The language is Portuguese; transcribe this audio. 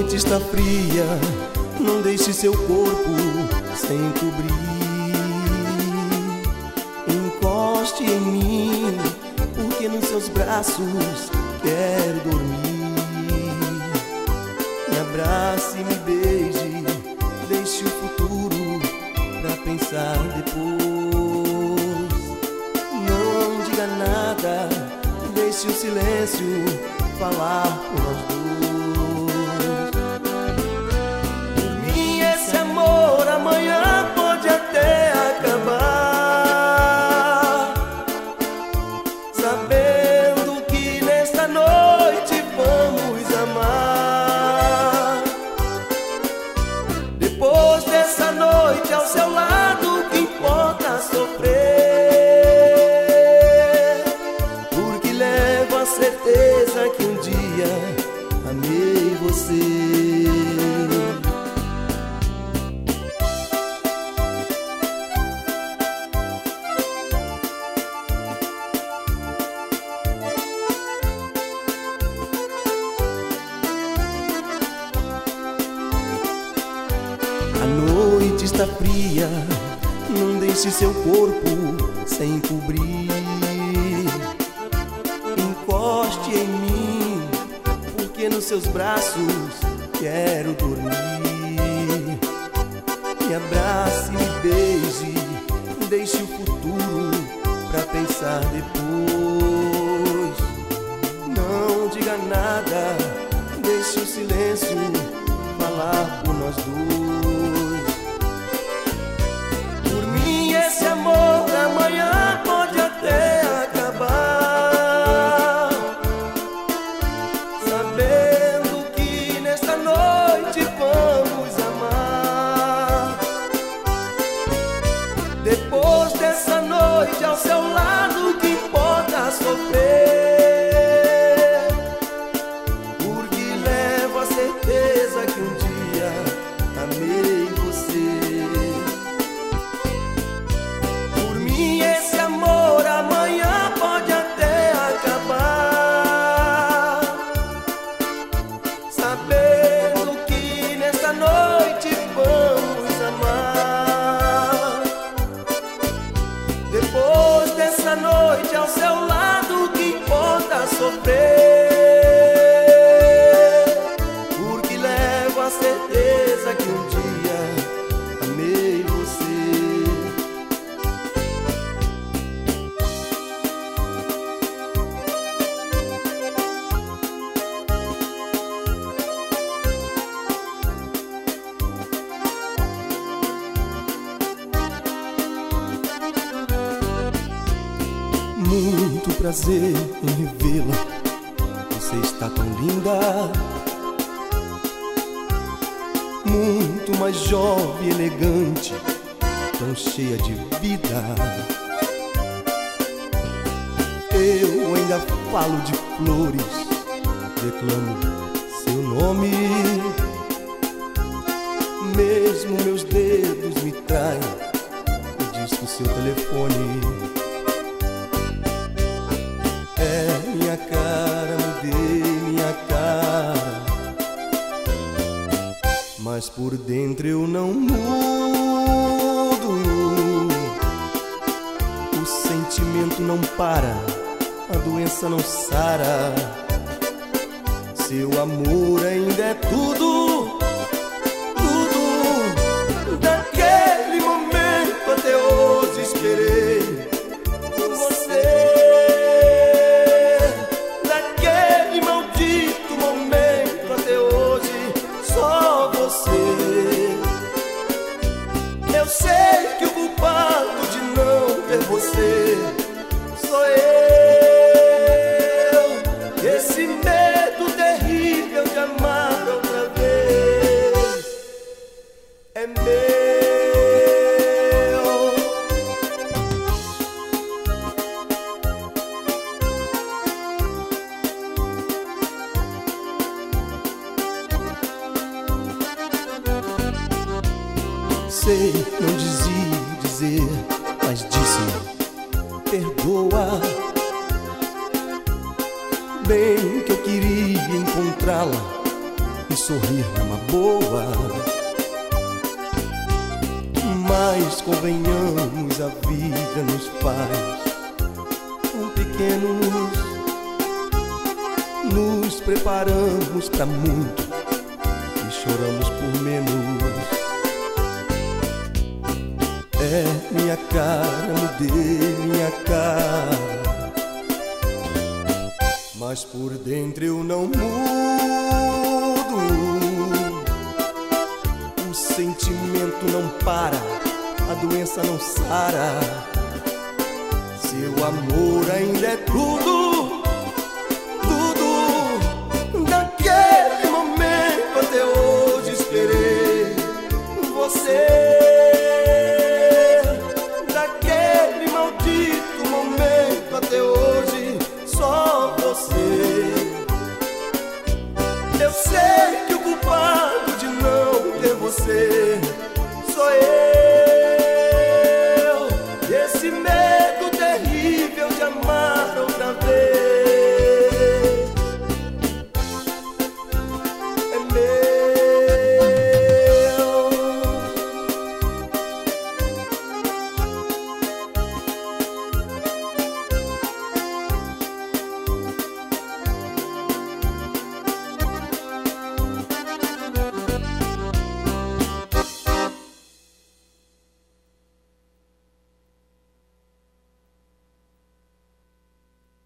noite está fria, não deixe seu corpo sem cobrir. Encoste em mim, porque nos seus braços quero dormir. Me abrace e me beije, deixe o futuro pra pensar depois. Não diga nada, deixe o silêncio falar por nós dois. Por mim esse amor amanhã pode até acabar, sabendo que nesta noite vamos amar. Depois dessa noite ao seu lado, que importa sofrer, porque levo a certeza que um dia amei você. A noite está fria, não deixe seu corpo sem cobrir. Encoste em mim, porque nos seus braços quero dormir. Me abrace, me beije, deixe o futuro pra pensar depois. Não diga nada, deixe o silêncio falar por nós dois. Por mim esse amor amanhã pode até acabar, sabendo que nesta noite vamos amar. Depois dessa noite ao seu lado, que importa sofrer, porque levo a certeza que um dia amei você. Por mim esse amor amanhã pode até acabar, sabendo que nesta noite vamos amar. Depois dessa noite ao seu lado, que importa sofrer, porque levo a certeza que um dia amei você. Muito prazer em revê-la, você está tão linda, muito mais jovem e elegante, tão cheia de vida. Eu ainda falo de flores, declamo seu nome, mesmo meus dedos me traem e disco seu telefone. É minha cara, mudei minha cara, mas por dentro eu não mudo. O sentimento não para, a doença não sara. Seu amor ainda é tudo, tudo. Daquele momento até hoje esperei por você. Eu sei que o culpado de não ter você sou eu. Esse medo terrível de amar outra vez é meu. Sei, não dizia dizer, mas disse: perdoa. Bem que eu queria encontrá-la e sorrir numa boa. Mas convenhamos, a vida nos faz tão pequenos. Nos preparamos pra muito e choramos por menos. É minha cara, mudei minha cara, mas por dentro eu não mudo. O sentimento não para, a doença não sara. Seu amor ainda é tudo, tudo. Daquele momento até hoje esperei você. Daquele maldito momento até hoje só você. Eu sei